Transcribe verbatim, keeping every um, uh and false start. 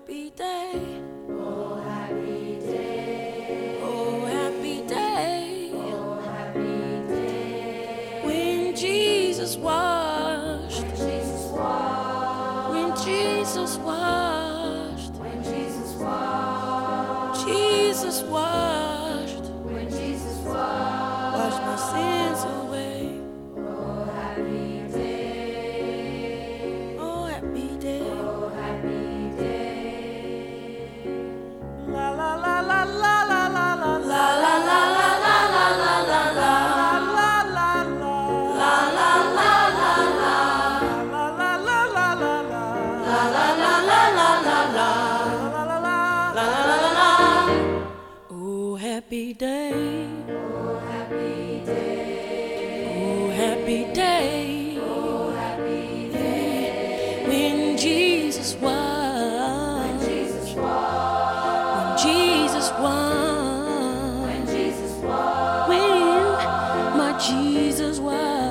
happy day. Oh, happy day. Oh, happy day. Oh, happy day. When Jesus washed. When Jesus washed. When Jesus washed. When Jesus washed. Jesus washed. When Jesus washed. Washed my sins away. Oh, happy day. Oh, happy day. Oh, happy day. La la la la la la la la La la la la la la la la la. la la la La la la la la. la la la la la la La la la la la la la. la la la La la la la la. Oh, happy day. Oh, happy day. Oh, happy day. Oh, happy day. When Jesus When washed. Jesus washed. When Jesus washed. When Jesus washed. When my Jesus washed.